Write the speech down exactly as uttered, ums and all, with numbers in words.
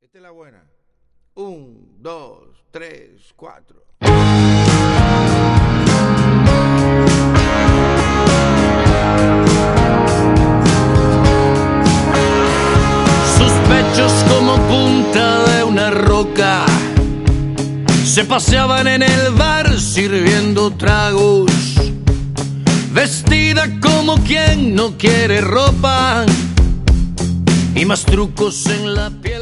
Esta es la buena. Un, dos, tres, cuatro. Sus pechos como punta de una roca se paseaban en el bar sirviendo tragos, vestida como quien no quiere ropa y más trucos en la piel.